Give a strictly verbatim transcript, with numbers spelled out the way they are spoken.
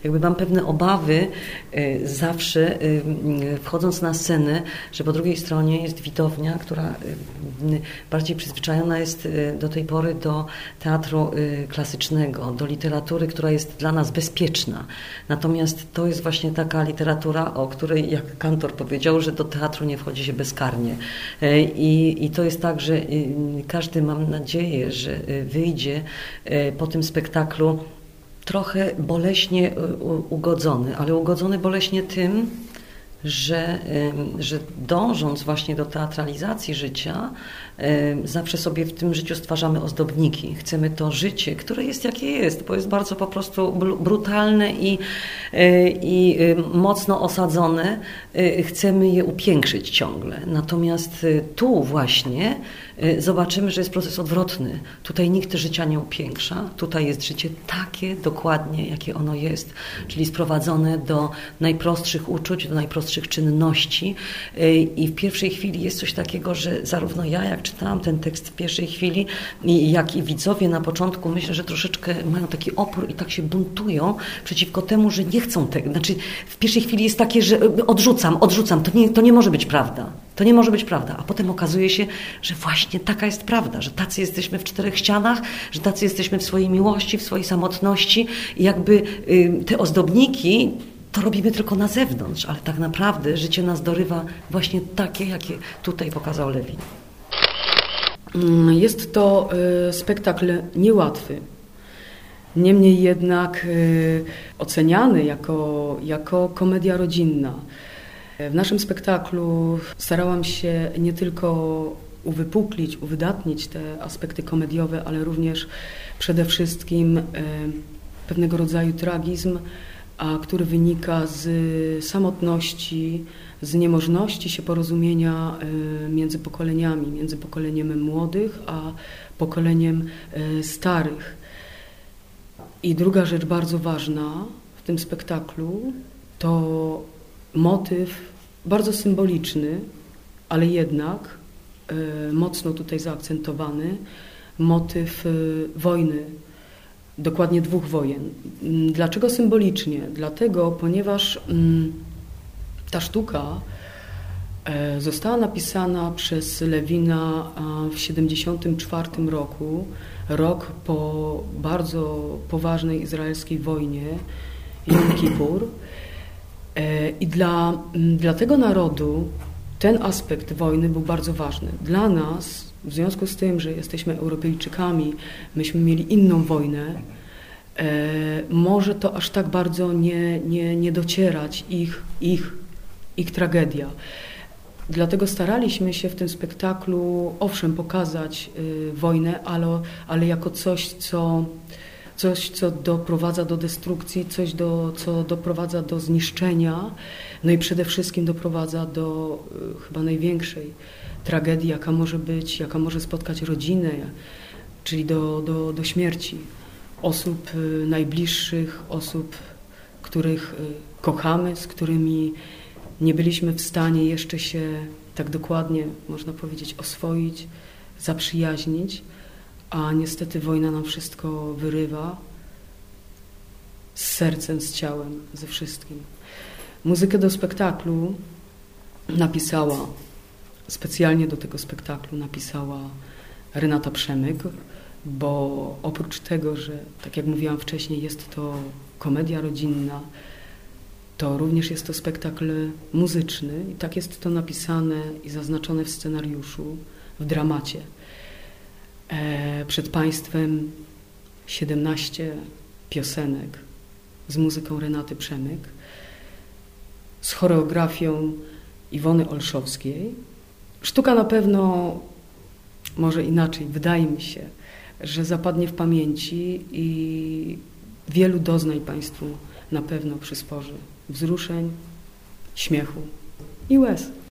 jakby mam pewne obawy zawsze wchodząc na scenę, że po drugiej stronie jest widownia, która bardziej przyzwyczajona jest do tej pory do teatru klasycznego, do literatury, która jest dla nas bezpieczna. Natomiast to jest właśnie taka literatura, o której, jak Kantor powiedział, że do teatru nie wchodzi się bezkarnie. I, i to jest tak, że każdy, mam nadzieję, że wyjdzie po tym spektaklu trochę boleśnie ugodzony, ale ugodzony boleśnie tym, że, że dążąc właśnie do teatralizacji życia, zawsze sobie w tym życiu stwarzamy ozdobniki. Chcemy to życie, które jest jakie jest, bo jest bardzo po prostu brutalne i, i mocno osadzone. Chcemy je upiększyć ciągle. Natomiast tu właśnie zobaczymy, że jest proces odwrotny. Tutaj nikt życia nie upiększa. Tutaj jest życie takie dokładnie, jakie ono jest. Czyli sprowadzone do najprostszych uczuć, do najprostszych czynności. I w pierwszej chwili jest coś takiego, że zarówno ja, jak czytałam ten tekst w pierwszej chwili, jak i widzowie na początku, myślę, że troszeczkę mają taki opór i tak się buntują przeciwko temu, że nie chcą tego. Znaczy w pierwszej chwili jest takie, że odrzucam, odrzucam, to nie, to nie może być prawda. To nie może być prawda. A potem okazuje się, że właśnie taka jest prawda, że tacy jesteśmy w czterech ścianach, że tacy jesteśmy w swojej miłości, w swojej samotności i jakby y, te ozdobniki to robimy tylko na zewnątrz, ale tak naprawdę życie nas dorywa właśnie takie, jakie tutaj pokazał Lewin. Jest to y, spektakl niełatwy. Niemniej jednak y, oceniany jako, jako komedia rodzinna. W naszym spektaklu starałam się nie tylko uwypuklić, uwydatnić te aspekty komediowe, ale również przede wszystkim y, pewnego rodzaju tragizm, a który wynika z samotności, z niemożności się porozumienia między pokoleniami, między pokoleniem młodych a pokoleniem starych. I druga rzecz bardzo ważna w tym spektaklu to motyw bardzo symboliczny, ale jednak mocno tutaj zaakcentowany, motyw wojny. Dokładnie dwóch wojen. Dlaczego symbolicznie? Dlatego, ponieważ ta sztuka została napisana przez Lewina w siedemdziesiątym czwartym roku, rok po bardzo poważnej izraelskiej wojnie, Jom Kippur. I dla, dla tego narodu ten aspekt wojny był bardzo ważny. Dla nas, w związku z tym, że jesteśmy Europejczykami, myśmy mieli inną wojnę, e, może to aż tak bardzo nie, nie, nie docierać ich, ich, ich tragedia. Dlatego staraliśmy się w tym spektaklu, owszem, pokazać y, wojnę, ale, ale jako coś, co, coś, co doprowadza do destrukcji, coś, do, co doprowadza do zniszczenia, no i przede wszystkim doprowadza do y, chyba największej tragedii, jaka może być, jaka może spotkać rodzinę, czyli do, do, do śmierci osób y, najbliższych, osób, których y, kochamy, z którymi nie byliśmy w stanie jeszcze się tak dokładnie, można powiedzieć, oswoić, zaprzyjaźnić, a niestety wojna nam wszystko wyrywa z sercem, z ciałem, ze wszystkim. Muzykę do spektaklu napisała, specjalnie do tego spektaklu napisała Renata Przemyk, bo oprócz tego, że, tak jak mówiłam wcześniej, jest to komedia rodzinna, to również jest to spektakl muzyczny i tak jest to napisane i zaznaczone w scenariuszu, w dramacie. E, przed Państwem siedemnaście piosenek z muzyką Renaty Przemyk, z choreografią Iwony Olszowskiej. Sztuka na pewno, może inaczej, wydaje mi się, że zapadnie w pamięci i wielu doznań Państwu na pewno przysporzy wzruszeń, śmiechu i łez.